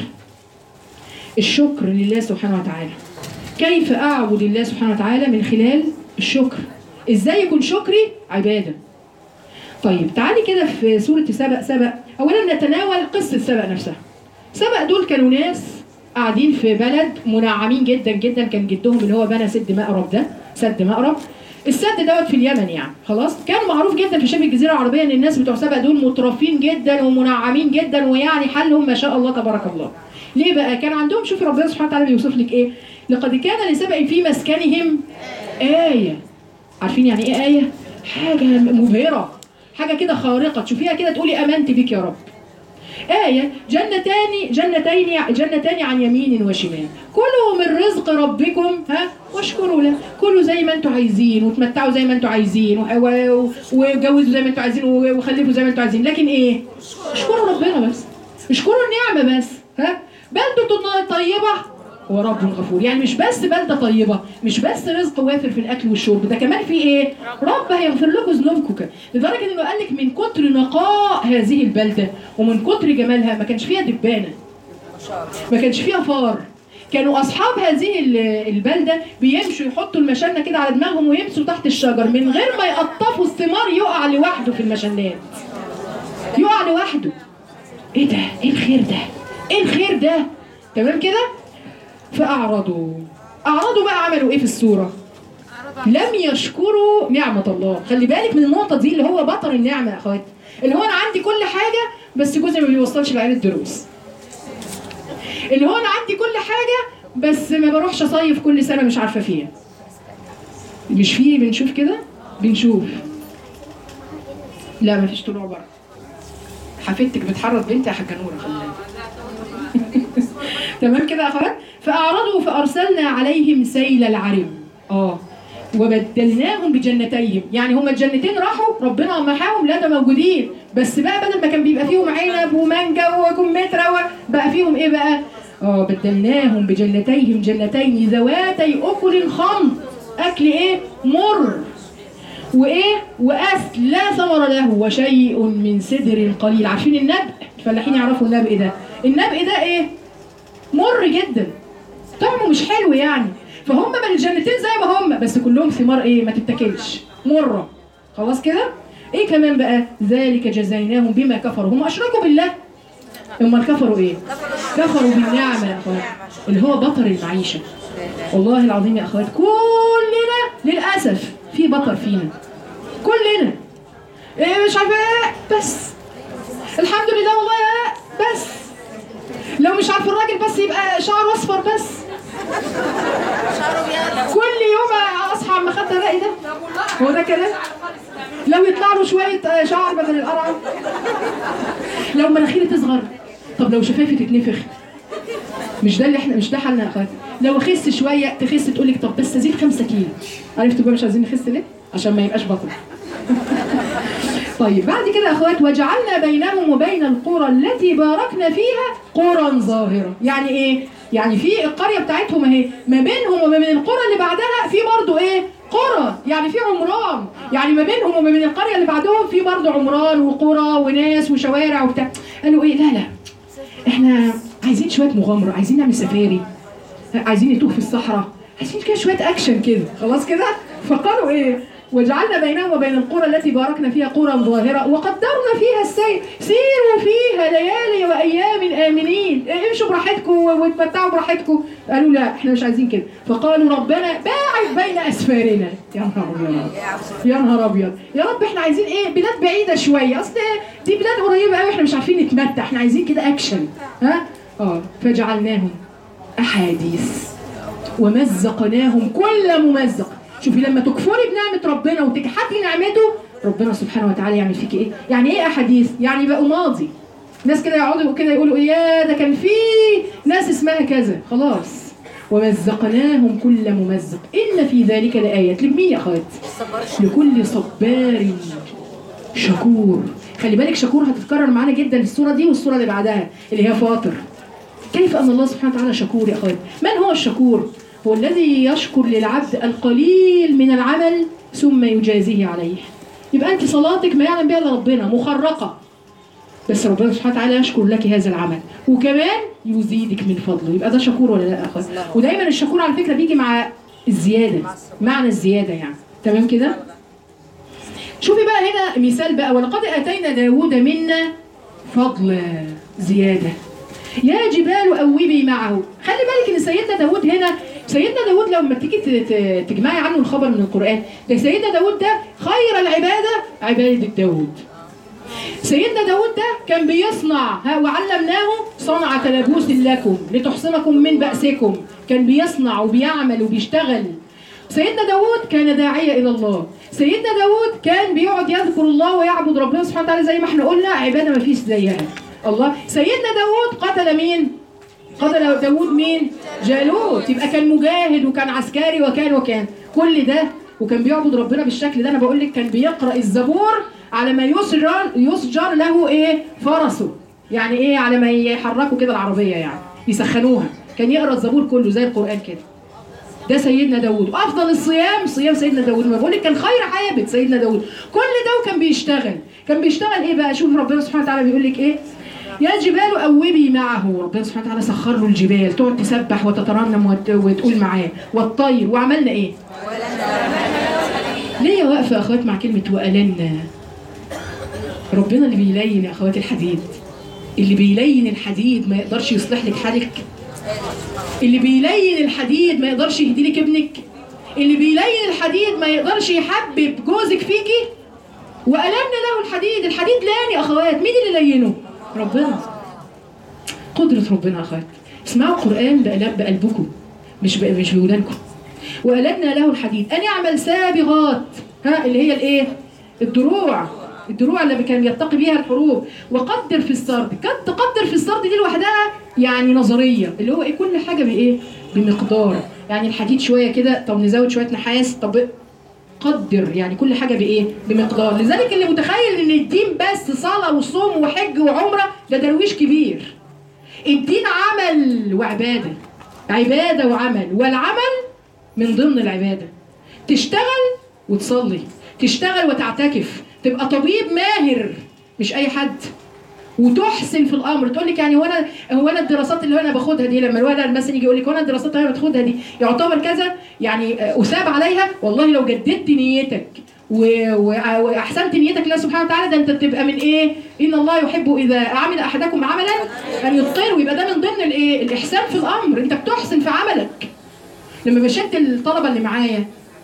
الشكر لله سبحانه وتعالى. كيف أعبد الله سبحانه وتعالى من خلال الشكر. إزاي يكون شكري عبادة. طيب تعالي كده في سورة سبأ. سبأ أولا نتناول قصة سبأ نفسها. سبأ دول كانوا ناس قاعدين في بلد منعمين جدا جدا. كان جدهم اللي هو بنى سد مأرب ده سد مأرب. السد دوت في اليمن يعني خلاص. كان معروف جدا في شبه الجزيرة العربية ان الناس بتوع سبأ دول مترفين جدا ومنعمين جدا ويعني حالهم ما شاء الله تبارك الله. ليه بقى؟ كان عندهم شوفي ربنا سبحانه وتعالى بيوصف لك ايه؟ لقد كان لسبأ في مسكنهم آية. عارفين يعني ايه آية؟ حاجة مبهرة، حاجة كده خارقة تشوفيها كده تقولي آمنت بك يا رب. آية جنتان جنتين جنتان عن يمين وشمال كلوا من رزق ربكم ها واشكروا له. كلوا زي ما انتم عايزين وتمتعوا زي ما انتم عايزين وجوزوا زي ما انتم عايزين وخلفوا زي ما انتم عايزين، لكن ايه؟ اشكروا ربنا بس، اشكروا النعمة بس. ها بلدة طيبة ورب غفور. يعني مش بس بلدة طيبة، مش بس رزق وافر في الأكل والشرب، ده كمان في إيه؟ رب هيغفر لكم ذنوبكم. لدرجة إنه قال لك من كتر نقاء هذه البلدة ومن كتر جمالها ما كانش فيها دبانة، ما كانش فيها فار. كانوا أصحاب هذه البلدة بيمشوا يحطوا المشنة كده على دماغهم ويمشوا تحت الشجر من غير ما يقطفوا الثمار، يقع لوحده في المشنات، يقع لوحده. إيه ده؟ إيه الخير ده؟ إيه الخير ده؟ تمام كده؟ فأعرضوا أعرضوا بقى عملوا إيه في السورة؟ لم يشكروا نعمة الله. خلي بالك من النقطة دي اللي هو بطر النعمة يا أخواتي، اللي هو أنا عندي كل حاجة بس جوزي ما بيوصلش لعيال الدروس، اللي هو أنا عندي كل حاجة بس ما بروحش أصيف كل سنة مش عارفة فيها. مش فيه بنشوف كده؟ بنشوف. لا مفيش طلوع بره. حفيدتك بتحرض بنتي يا حاجة نورة خلي بالك. تمام كده يا اخوات؟ فأعرضوا فأرسلنا عليهم سيل العرم. اه وبدلناهم بجنتيهم. يعني هما الجنتين راحوا ربنا محاهم لا ده موجودين، بس بقى بدل ما كان بيبقى فيهم عنب ومانجا وكمثرى بقى فيهم ايه بقى؟ اه بدلناهم بجنتيهم جنتين ذواتي أكل خمط. أكل ايه؟ مر. وايه؟ وأسل لا ثمر له وشيء من سدر قليل. عارفين النبق؟ الفلاحين يعرفوا النبق ده. النبق ده ايه؟ مر جدا، طعمه مش حلو يعني. فهم من الجنتين زي ما هم بس كلهم ثمار ايه؟ ما تتاكلش، مره. خلاص كده؟ ايه كمان بقى؟ ذلك جزيناهم بما كفروا. هم اشركوا بالله. هم كفروا ايه؟ كفروا بالنعمه يا اخوات اللي هو بطر المعيشه. والله العظيم يا اخوات كلنا للاسف في بطر فينا كلنا. ايه مش عارفه ايه بس الحمد لله والله بس لو مش عارف الراجل بس يبقى شعره اصفر بس. كل يوم اصحى على المخده الاقي ده. هو ده كده؟ لو يطلع له شويه شعر بدل القرعه. لو مناخيري تصغر. طب لو شفايفي تتنفخ. مش ده اللي احنا مش ده حالنا يا اخواتي. لو خس شويه تخس تقول لك طب بس ازيد خمسة كيلو. عرفتوا بقى مش عايزين نخس ليه؟ عشان ما يبقاش بطل. طيب بعد كده يا اخوات وجعلنا بينهم وبين القرى التي باركنا فيها قرى ظاهره. يعني ايه؟ يعني في القريه بتاعتهم اهي ما بينهم وما بين القرى اللي بعدها في برضه ايه؟ قرى. يعني في عمران. يعني ما بينهم وما بين القريه اللي بعدهم في برضه عمران وقرى وناس وشوارع وبتاع. قالوا ايه؟ لا لا احنا عايزين شويه مغامره، عايزين نعمل سفاري، عايزين نتوه في الصحراء، عايزين كده شويه اكشن كده. خلاص كده؟ فقالوا ايه؟ وجعلنا بينهم وبين القرى التي باركنا فيها قرى ظاهرة وقدرنا فيها السير، سيروا فيها ليالي وأيام آمنين، امشوا براحتكم واتمتعوا براحتكم. قالوا لا احنا مش عايزين كده، فقالوا ربنا باعد بين أسفارنا. يا نهار أبيض يا نهار أبيض يا رب، احنا عايزين ايه؟ بلاد بعيدة شوية، أصل دي بلاد قريبة قوي احنا مش عارفين نتمتع، احنا عايزين كده أكشن. ها؟ اه فجعلناهم أحاديث ومزقناهم كل ممزق. شوفي لما تكفري بنعمة ربنا وتجحدي نعمته، ربنا سبحانه وتعالى يعمل فيكي ايه؟ يعني ايه احاديث؟ يعني بقوا ماضي. ناس كده يقعدوا كده يقولوا ايه يا ده كان في ناس اسمها كذا، خلاص. ومزقناهم كل ممزق ان في ذلك لآيات لمين يا اخوات؟ لكل صبار شكور. خلي بالك شكور هتتكرر معانا جدا في السورة دي والسورة اللي بعدها اللي هي فاطر. كيف ان الله سبحانه وتعالى شكور يا اخوات؟ من هو الشكور؟ هو الذي يشكر للعبد القليل من العمل ثم يجازيه عليه. يبقى انت صلاتك ما يعلم بها الا ربنا مخرقه، بس ربنا سبحانه وتعالى يشكر لك هذا العمل وكمان يزيدك من فضله، يبقى ده شكور ولا لا اخوات؟ ودايما الشكور على فكره بيجي مع الزياده، معنى الزياده يعني. تمام كده؟ شوفي بقى هنا مثال بقى، ولقد اتينا داوود منا فضل زياده. يا جبال أوبي معه. خلي بالك ان سيدنا داود هنا، سيدنا داود لما تيجي تجمعي عنه الخبر من القرآن، ده سيدنا داود ده خير العبادة عبادة داود. سيدنا داود ده كان بيصنع، ها وعلمناه صنعة لبوس لكم لتحصنكم من بأسكم، كان بيصنع وبيعمل وبيشتغل. سيدنا داود كان داعية إلى الله. سيدنا داود كان بيقعد يذكر الله ويعبد ربنا سبحانه وتعالى زي ما احنا قلنا، عبادة ما فيش زيها الله. سيدنا داود قتل مين؟ قتل داود مين؟ جالوت. يبقى كان مجاهد وكان عسكري وكان وكان كل ده، وكان بيعبد ربنا بالشكل ده. انا بقول لك كان بيقرأ الزبور على ما يسجر يسجر له ايه؟ فرسه. يعني ايه؟ على ما يحركوا كده العربية يعني يسخنوها، كان يقرأ الزبور كله زي القرآن كده. ده سيدنا داود. وافضل الصيام صيام سيدنا داود. ما بقول لك كان خير عابد سيدنا داود. كل ده وكان بيشتغل. كان بيشتغل ايه بقى؟ شوف ربنا سبحانه وتعالى بيقول لك ايه؟ يا جبال أوبي معه. ربنا سبحانه وتعالى سخر له الجبال تقعد تسبح وتترنم وتقول معاه، والطير. وعملنا ايه؟ ليه واقفه يا اخوات مع كلمه وألنا؟ ربنا اللي بيلين يا اخوات الحديد، اللي بيلين الحديد ما يقدرش يصلح لك حالك، اللي بيلين الحديد ما يقدرش يهدي لك ابنك، اللي بيلين الحديد ما يقدرش يحبب جوزك فيكي. وألنا له الحديد. الحديد لان يا اخوات، مين اللي لينه؟ ربنا. قدرة ربنا يا اخوات. اسمعوا القرآن بقلبكم مش مش بودانكم. وألنا له الحديد أن يعمل سابغات، ها اللي هي الايه؟ الدروع، الدروع اللي كان يتقي بيها الحروب. وقدر في السرد. كانت تقدر في السرد دي لوحدها يعني نظريه، اللي هو ايه؟ كل حاجه بايه؟ بمقدار. يعني الحديد شويه كده، طب نزود شويه نحاس، طب قدر. يعني كل حاجه بايه؟ بمقدار. لذلك اللي متخيل ان الدين بس صلاه وصوم وحج وعمره ده درويش كبير. الدين عمل وعباده، عباده وعمل، والعمل من ضمن العباده. تشتغل وتصلي، تشتغل وتعتكف، تبقى طبيب ماهر مش اي حد، وتحسن في الامر. تقول لك يعني هو انا هو انا الدراسات اللي انا باخدها دي، لما الولد مثلا يجي يقول لك هو انا الدراسات اللي انا باخدها دي يعتبر كذا يعني اثاب عليها، والله لو جددت نيتك واحسنت نيتك لله سبحانه وتعالى ده انت بتبقى من ايه؟ ان الله يحب اذا عمل احدكم عملا ان يتقنه. يبقى ده من ضمن الايه؟ الاحسان في الامر. انت بتحسن في عملك. لما بشدت الطلبه اللي معايا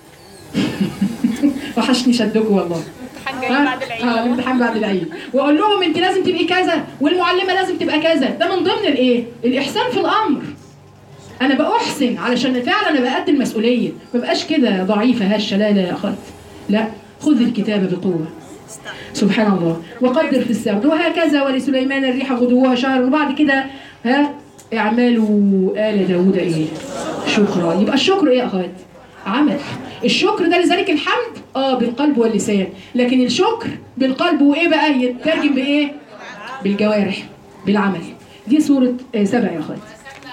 وحشني شدكم والله. الامتحان بعد العيد. اه الامتحان بعد العيد. واقول لهم انت لازم تبقي كذا، والمعلمه لازم تبقى كذا. ده من ضمن الايه؟ الاحسان في الامر. انا باحسن علشان فعلا انا بقد المسؤوليه، ما بقاش كده ضعيفه هشه. لا لا يا اخوات، لا، خذ الكتاب بقوه. سبحان الله. وقدر في السرد. وهكذا ولسليمان الريح غدوها شهر. وبعد كده ها اعملوا آل داوود ايه؟ شكرا. يبقى الشكر ايه يا اخوات؟ عمل. الشكر ده لذلك الحمد اه بالقلب واللسان، لكن الشكر بالقلب وايه بقى؟ يترجم بايه؟ بالجوارح، بالعمل. دي سورة سبع يا اخوات.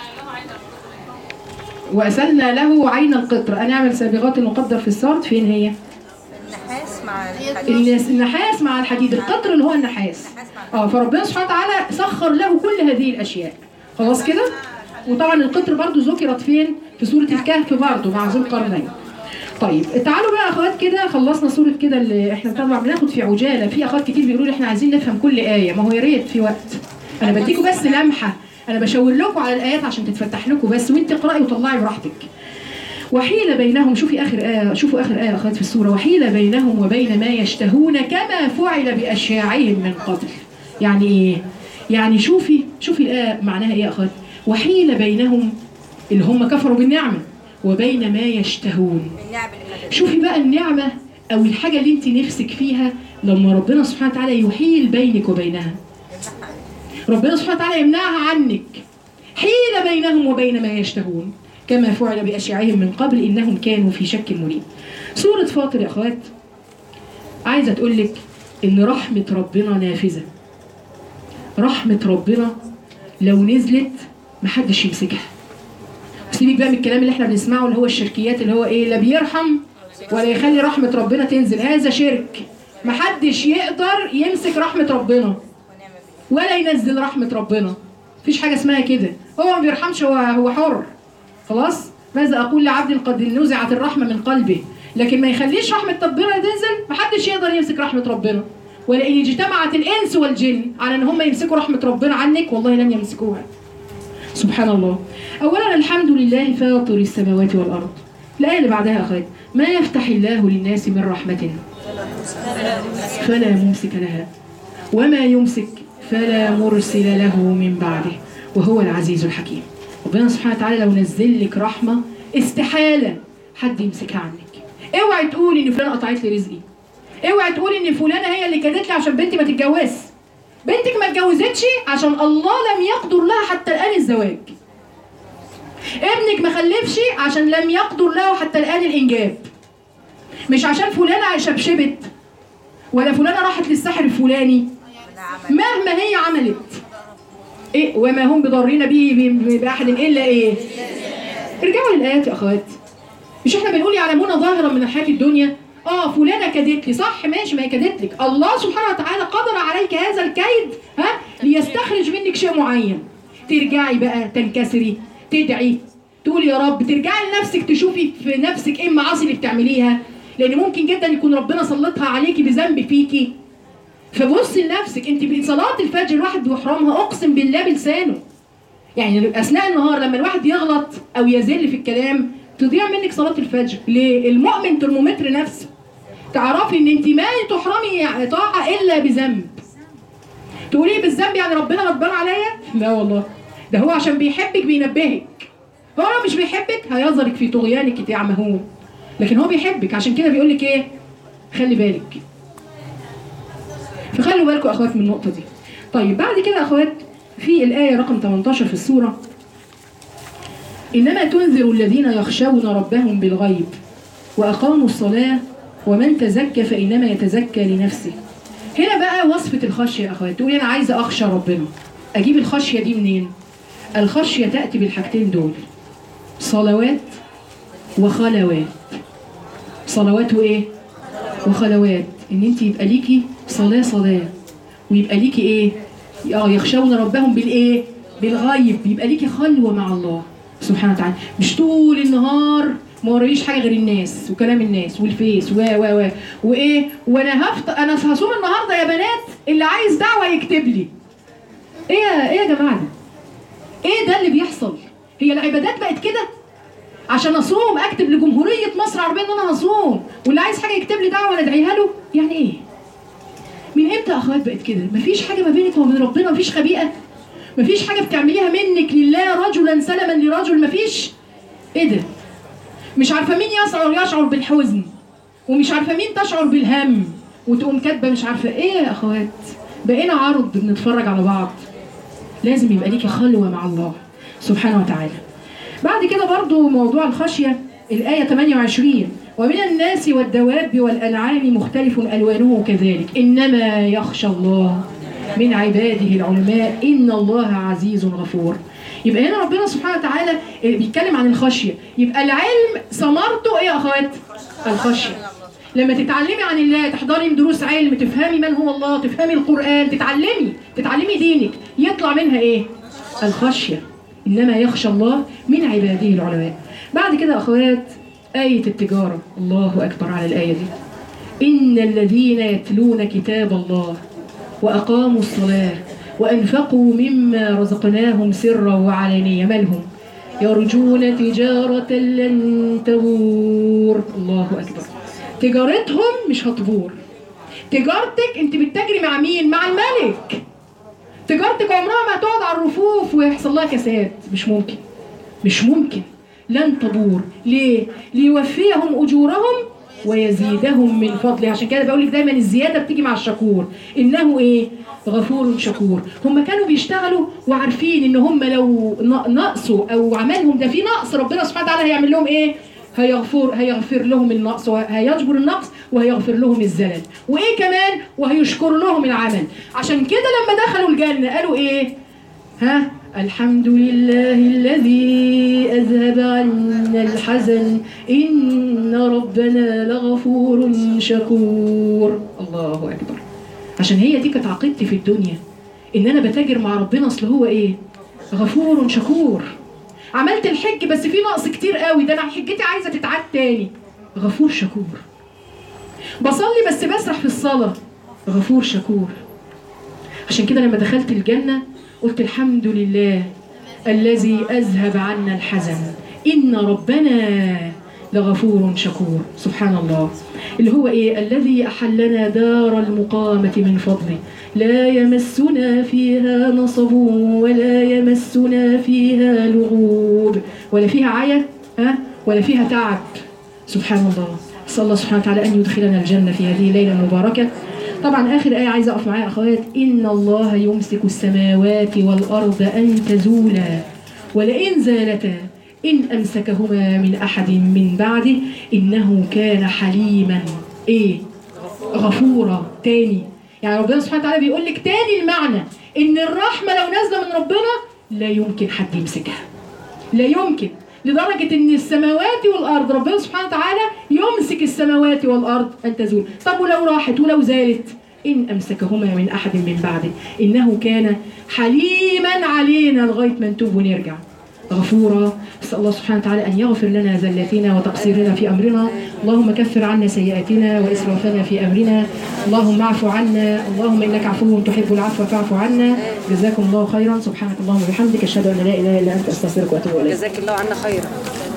وأسلنا له عين القطر أن يعمل سابغات وقدر في السرد. فين هي؟ النحاس مع الحديد. النحاس مع الحديد. القطر اللي هو النحاس. اه فربنا سبحانه وتعالى سخر له كل هذه الأشياء. خلاص كده؟ وطبعا القطر برضو ذكرت فين؟ في سورة الكهف برضو مع ذو القرنين. طيب تعالوا بقى اخوات كده، خلصنا سوره كده اللي احنا طبعا بناخد في عجاله. في اخوات كتير بيقولوا لي احنا عايزين نفهم كل ايه، ما هو يا ريت في وقت. انا بديكوا بس لمحه، انا بشاور لكم على الايات عشان تتفتح لكم بس، وانت اقراي وطلعي براحتك. وحيل بينهم، شوفي اخر ايه، شوفوا اخر ايه اخوات في السوره، وحيل بينهم وبين ما يشتهون كما فعل باشياعهم من قبل. يعني ايه؟ يعني شوفي شوفي الايه معناها ايه يا اخوات؟ وحيل بينهم اللي هم كفروا بالنعمه وبين ما يشتهون. شوفي بقى النعمه او الحاجه اللي انت نفسك فيها لما ربنا سبحانه وتعالى يحيل بينك وبينها، ربنا سبحانه وتعالى يمنعها عنك. حيل بينهم وبين ما يشتهون كما فعل بأشياعهم من قبل إنهم كانوا في شك مريب. سورة فاطر يا أخوات عايزة تقول لك إن رحمة ربنا نافذة. رحمة ربنا لو نزلت محدش يمسكها. سيبك بقى من الكلام اللي احنا بنسمعه اللي هو الشركيات، اللي هو ايه، لا بيرحم ولا يخلي رحمة ربنا تنزل، هذا شرك. محدش يقدر يمسك رحمة ربنا ولا ينزل رحمة ربنا، مفيش حاجة اسمها كده. هو ما بيرحمش، هو هو حر خلاص. ماذا أقول لعبد قد نزعت الرحمة من قلبه، لكن ما يخليش رحمة ربنا تنزل. محدش يقدر يمسك رحمة ربنا، ولئن اجتمعت الإنس والجن على أن هم يمسكوا رحمة ربنا عنك والله لن يمسكوها. سبحان الله. أولا الحمد لله فاطر السماوات والأرض. الآية اللي بعدها أخوات، ما يفتح الله للناس من رحمة فلا ممسك لها وما يمسك فلا مرسل له من بعده وهو العزيز الحكيم. ربنا سبحانه وتعالى لو نزل لك رحمة استحالة حد يمسكها عنك. اوعي تقولي ان فلانة قطعت لي رزقي، اوعي تقولي ان فلانة هي اللي كادت لي عشان بنتي ما تتجوزش. بنتك ما اتجوزتش عشان الله لم يقدر لها حتى الآن الزواج. ابنك ما خلفش عشان لم يقدر له حتى الآن الإنجاب. مش عشان فلانة شبشبت ولا فلانة راحت للساحر الفلاني، مهما هي عملت إيه وما هم بضارين به بأحد إلا إيه. ارجعوا للآيات يا أخوات. مش إحنا بنقول يعلمون ظاهرا من الحياة الدنيا؟ آه فلانة كادت لي، صح ماشي، ما هي كادت لك. الله سبحانه وتعالى قدر عليك هذا الكيد ها ليستخرج منك شيء معين. ترجعي بقى تنكسري، تدعي، تقولي يا رب، ترجعي لنفسك تشوفي في نفسك ايه المعاصي اللي بتعمليها، لان ممكن جدا يكون ربنا سلطها عليكي بذنب فيكي. فبصي لنفسك. انت بصلاه الفجر الواحد بيحرمها اقسم بالله بلسانه. يعني اثناء النهار لما الواحد يغلط او يزل في الكلام تضيع منك صلاه الفجر. ليه؟ المؤمن ترمومتر نفسه. تعرفي ان انت ما تحرمي طاعه الا بذنب. تقولي بالذنب يعني ربنا غضبان عليا؟ لا والله، ده هو عشان بيحبك بينبهك. هو لو مش بيحبك هيظهرك في طغيانك يا مهون، لكن هو بيحبك عشان كده بيقول لك ايه؟ خلي بالك. فخلوا بالكم اخوات من النقطه دي. طيب بعد كده اخوات في الايه رقم ثمانية عشر في السوره، انما تنذر الذين يخشون ربهم بالغيب واقاموا الصلاه ومن تزكى فانما يتزكى لنفسه. هنا بقى وصفه الخشيه يا اخوات. تقولي انا عايزه اخشى ربنا، اجيب الخشيه دي منين؟ الخشيه تاتي بالحاجتين دول، صلوات وخلوات. صلوات وايه؟ وخلوات. ان انت يبقى ليكي صلاه صلاه ويبقى ليكي ايه؟ اه يخشون ربهم بالايه؟ بالغيب. يبقى ليكي خلوه مع الله سبحانه وتعالى، مش طول النهار ما ورايش حاجه غير الناس وكلام الناس والفيس و و و وايه، وانا هفط انا هصوم النهارده يا بنات، اللي عايز دعوه يكتب لي. ايه يا ايه يا جماعه ده؟ ايه ده اللي بيحصل؟ هي العبادات بقت كده؟ عشان اصوم اكتب لجمهوريه مصر العربيه ان انا هصوم، واللي عايز حاجه يكتب لي دعوه انا ادعيها له؟ يعني ايه؟ من امتى اخوات بقت كده؟ مفيش حاجه ما بينك وما بين ربنا، مفيش خبيئه، مفيش حاجه بتعمليها منك لله رجلا سلما لرجل، مفيش. ايه ده؟ مش عارفه مين يشعر يشعر بالحزن، ومش عارفه مين تشعر بالهم، وتقوم كاتبه مش عارفه ايه. يا اخوات بقينا عرض بنتفرج على بعض. لازم يبقى ليكي خلوه مع الله سبحانه وتعالى. بعد كده برضو موضوع الخشيه الايه ثمانية وعشرين، ومن الناس والدواب والانعام مختلف الوانه كذلك انما يخشى الله من عباده العلماء ان الله عزيز غفور. يبقى هنا ربنا سبحانه وتعالى بيتكلم عن الخشيه. يبقى العلم ثمرته ايه يا اخوات؟ الخشيه. لما تتعلمي عن الله، تحضري دروس علم، تفهمي من هو الله، تفهمي القرآن، تتعلمي تتعلمي دينك، يطلع منها ايه؟ الخشيه. انما يخشى الله من عباده العلماء. بعد كده اخوات آية التجارة، الله أكبر على الآية دي. إن الذين يتلون كتاب الله وأقاموا الصلاة وأنفقوا مما رزقناهم سرا وعلانية، مالهم؟ يرجون تجارة لن تبور. الله أكبر. تجارتهم مش هتبور. تجارتك انت بتتاجري مع مين؟ مع الملك. تجارتك عمرها ما هتقعد على الرفوف ويحصل لها كساد، مش ممكن، مش ممكن، لن تبور. ليه؟ ليوفيهم أجورهم ويزيدهم من فضله. عشان كده بقول لك دايما الزياده بتيجي مع الشكور، انه ايه؟ غفور شكور. هم كانوا بيشتغلوا وعارفين ان هم لو نقصوا او عملهم ده في نقص، ربنا سبحانه وتعالى هيعمل لهم ايه؟ هيغفر هيغفر لهم النقص وهيجبر النقص وهيغفر لهم الزلل، وايه كمان؟ وهيشكر لهم العمل. عشان كده لما دخلوا الجنه قالوا ايه؟ ها؟ الحمد لله الذي أذهب عنا الحزن إن ربنا لغفور شكور. الله أكبر. عشان هي دي كانت عقيدتي في الدنيا، إن أنا بتاجر مع ربنا، أصل هو إيه؟ غفور شكور. عملت الحج بس في نقص كتير قوي، ده أنا حجتي عايزة تتعاد تاني، غفور شكور. بصلي بس بسرح في الصلاة، غفور شكور. عشان كده لما دخلت الجنة قلت الحمد لله الذي أذهب عنا الحزن إن ربنا لغفور شكور. سبحان الله. اللي هو إيه؟ الذي أحلنا دار المقامة من فضله لا يمسنا فيها نصب ولا يمسنا فيها لغوب، ولا فيها عيا ها ولا فيها تعب. سبحان الله. أسأل الله سبحانه وتعالى أن يدخلنا الجنة في هذه الليلة المباركة. طبعا آخر آية عايزة أقف معايا أخوات، إن الله يمسك السماوات والأرض أن تزولا ولئن زالتا إن أمسكهما من أحد من بعده إنه كان حليما إيه؟ غفورا. تاني يعني ربنا سبحانه وتعالى بيقول لك تاني المعنى إن الرحمة لو نازلة من ربنا لا يمكن حد يمسكها، لا يمكن، لدرجة إن السماوات والأرض ربنا سبحانه وتعالى يمسك السماوات والأرض أن تزول. طب ولو راحت ولو زالت؟ إن أمسكهما من أحد من بعده إنه كان حليما علينا لغاية ما نتوب ونرجع. غفورا. أسأل الله سبحانه وتعالى أن يغفر لنا زلاتنا وتقصيرنا في أمرنا. اللهم كفر عنا سيئاتنا وإسرافنا في أمرنا. اللهم اعف عنا. اللهم إنك عفو تحب العفو فاعف عنا. جزاكم الله خيرا. سبحانك اللهم وبحمدك أشهد أن لا إله إلا أنت أستغفرك وأتوب إليك. جزاك الله عنا خيرا.